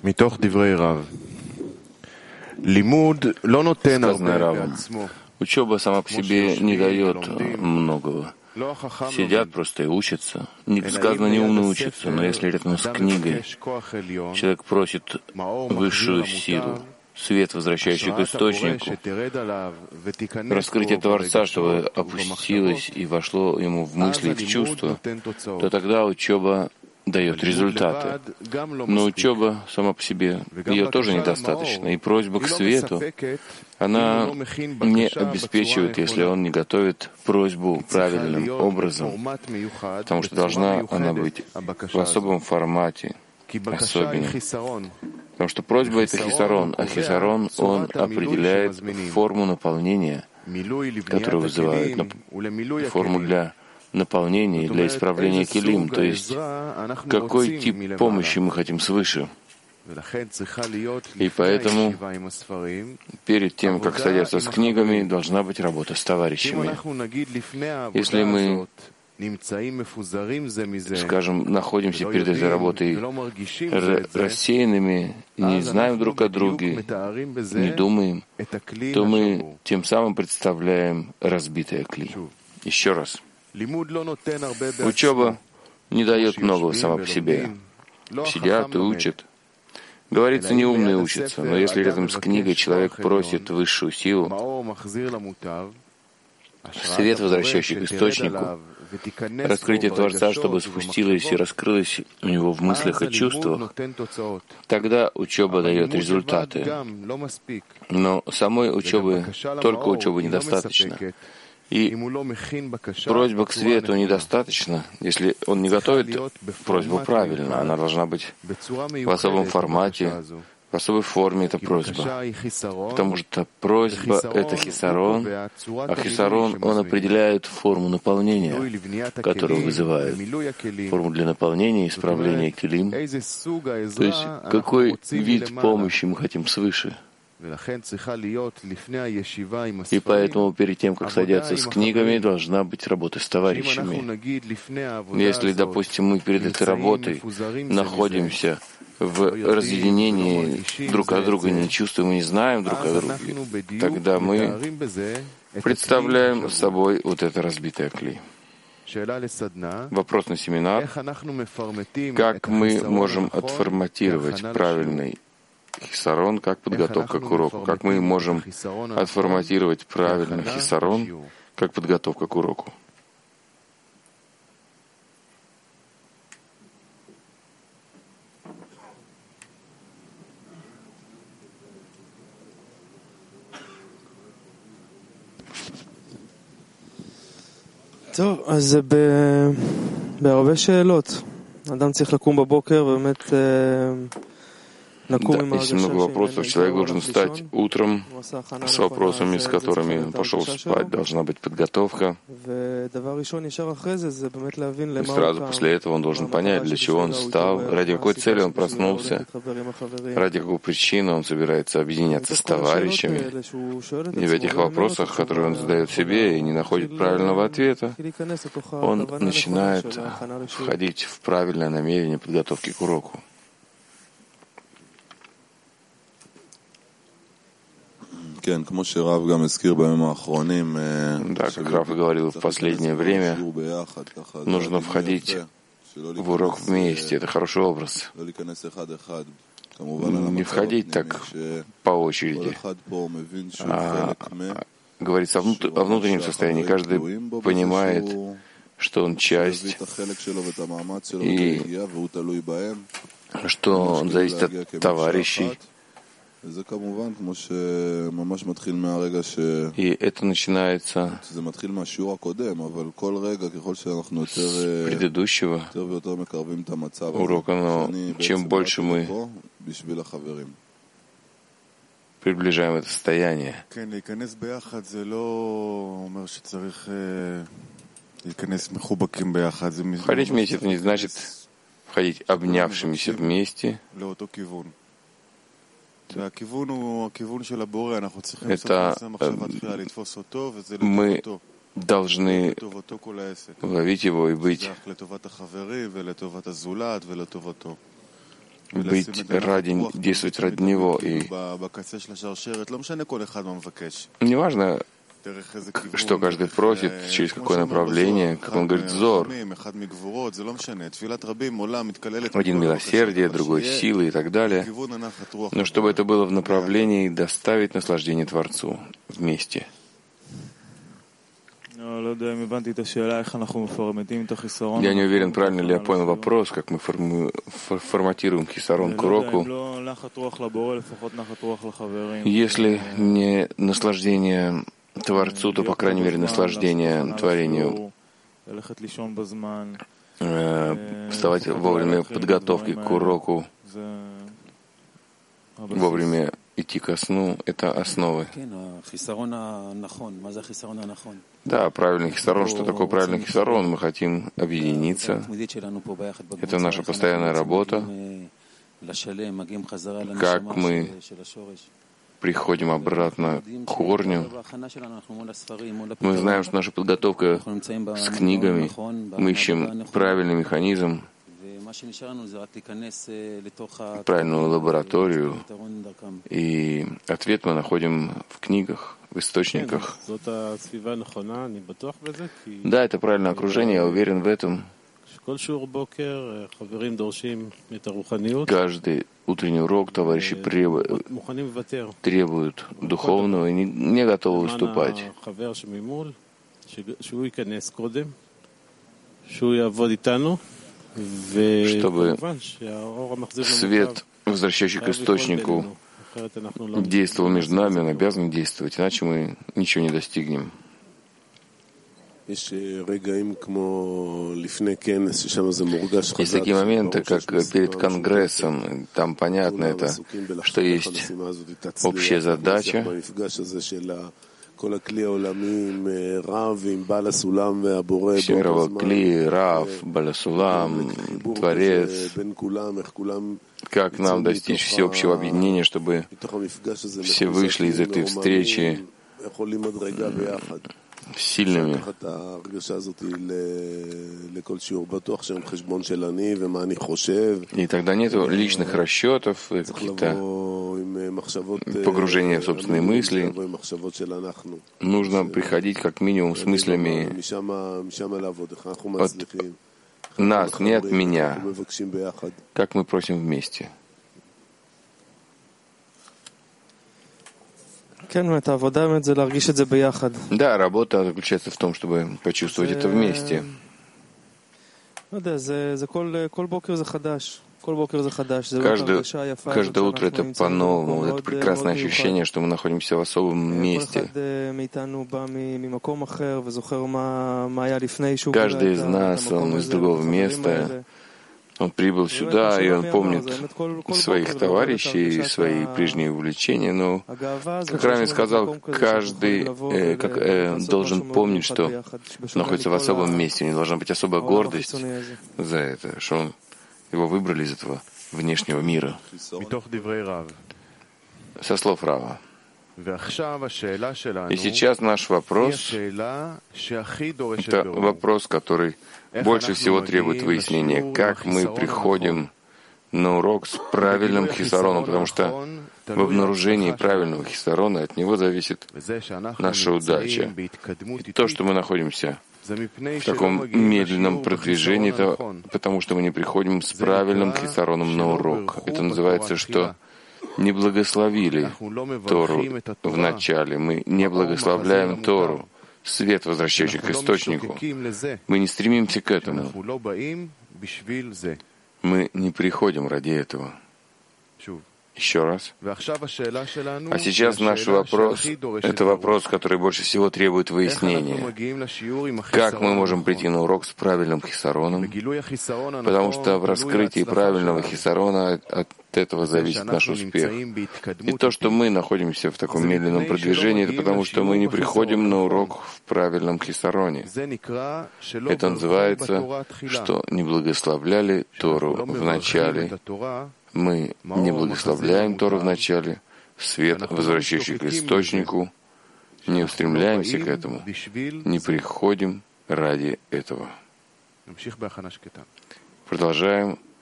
Сказанное Равом. Учеба сама по себе не дает многого. Сидят просто и учатся. Сказано, не умно учатся, но если рядом с книгой человек просит высшую силу, свет, возвращающий к источнику, раскрытие Творца, чтобы опустилось и вошло ему в мысли и в чувства, то тогда учеба дает результаты. Но учеба сама по себе, ее тоже недостаточно. И просьба к свету, она не обеспечивает, если он не готовит просьбу правильным образом, потому что должна она быть в особом формате, особенном. Потому что просьба — это хисарон, а хисарон, он определяет форму наполнения, которую вызывает, форму для наполнения и для исправления килим, то есть какой тип помощи мы хотим свыше. И поэтому перед тем, как садятся с книгами, должна быть работа с товарищами. Если мы, скажем, находимся перед этой работой рассеянными, не знаем друг о друге, не думаем, то мы тем самым представляем разбитое кли. Еще раз. Учеба не дает многого сама по себе. Сидят и учат. Говорится, неумные учатся, но если рядом с книгой человек просит высшую силу, свет, возвращающий к источнику, раскрытие Творца, чтобы спустилось и раскрылось у него в мыслях и чувствах, тогда учеба дает результаты. Но самой учебы, только учебы недостаточно. И просьба к свету недостаточно, если он не готовит просьбу правильно. Она должна быть в особом формате, в особой форме, эта просьба. Потому что просьба — это хисарон, а хисарон, он определяет форму наполнения, которую вызывает. Форму для наполнения, исправления килим. То есть какой вид помощи мы хотим свыше. И поэтому перед тем, как садятся с книгами, должна быть работа с товарищами. Если, допустим, мы перед этой работой находимся в разъединении друг от друга, не чувствуем и не знаем друг о друге, тогда мы представляем собой вот это разбитое кли. Вопрос на семинар. Как мы можем отформатировать правильный хисарон, как подготовка к уроку? Как мы можем отформатировать правильно хисарон, как подготовка к уроку? טוב, אז זה בהרבה שאלות. אדם צריך לקום בבוקר ובאמת Да, есть много вопросов. Человек должен встать утром с вопросами, с которыми он пошел спать. Должна быть подготовка. И сразу после этого он должен понять, для чего он встал, ради какой цели он проснулся, ради какой причины он собирается объединяться с товарищами. И в этих вопросах, которые он задает себе и не находит правильного ответа, он начинает входить в правильное намерение подготовки к уроку. Да, как Рав говорил, в последнее время нужно входить в урок вместе. Это хороший образ. Не входить так по очереди, а говорится о внутреннем состоянии. Каждый понимает, что он часть, и что он зависит от товарищей. И это начинается с предыдущего урока, но чем больше мы приближаем это состояние, ходить вместе — это не значит ходить обнявшимися вместе. Это мы должны ловить его и быть действовать ради него. И неважно, что каждый просит, через какое направление, как он говорит, зор. Один милосердие, другой силы и так далее. Но чтобы это было в направлении доставить наслаждение Творцу вместе. Я не уверен, правильно ли я понял вопрос, как мы форматируем хисарон к уроку. Если не наслаждение Творцу, то, по крайней мере, наслаждение творению. Вставать вовремя подготовки к уроку, вовремя идти ко сну — это основы. Да, правильный хисарон. Что такое правильный хисарон? Мы хотим объединиться. Это наша постоянная работа. Как мы приходим обратно к корню. Мы знаем, что наша подготовка с книгами, мы ищем правильный механизм, правильную лабораторию, и ответ мы находим в книгах, в источниках. Да, это правильное окружение, я уверен в этом. Каждый утренний урок товарищи требуют духовного и не готовы выступать. Чтобы свет, возвращающий к источнику, действовал между нами, он обязан действовать, иначе мы ничего не достигнем. Есть такие моменты, как перед Конгрессом, там понятно это, что есть общая задача. Всемирового Кли, Рав, Баласулам, Творец, как нам достичь всеобщего объединения, чтобы все вышли из этой встречи сильными. И тогда нет личных расчетов, каких-то погружения в собственные мысли. Нужно приходить как минимум с мыслями от нас, не от меня, как мы просим вместе. Да, работа заключается в том, чтобы почувствовать это вместе. Каждое утро это по-новому. Это прекрасное ощущение, что мы находимся в особом месте. Каждый из нас, он из другого места. Он прибыл сюда, и он помнит своих товарищей, свои прежние увлечения, но, как Рами сказал, каждый должен помнить, что находится в особом месте, у него должна быть особая гордость за это, что его выбрали из этого внешнего мира. Со слов Рава. И сейчас наш вопрос — это вопрос, который больше всего требует выяснения, как мы приходим на урок с правильным хисароном, потому что в обнаружении правильного хисарона от него зависит наша удача. И то, что мы находимся в таком медленном продвижении, это потому что мы не приходим с правильным хисароном на урок. Это называется, что не благословили Тору в начале. Мы не благословляем Тору, свет, возвращающий к источнику. Мы не стремимся к этому. Мы не приходим ради этого. Еще раз. А сейчас наш вопрос — это вопрос, который больше всего требует выяснения. Как мы можем прийти на урок с правильным хисароном? Потому что в раскрытии правильного хисарона от этого зависит наш успех. И то, что мы находимся в таком медленном продвижении, это потому, что мы не приходим на урок в правильном хисароне. Это называется, что не благословляли Тору в начале. Мы не благословляем Тору в начале, свет, возвращающий к источнику, не устремляемся к этому, не приходим ради этого. Продолжаем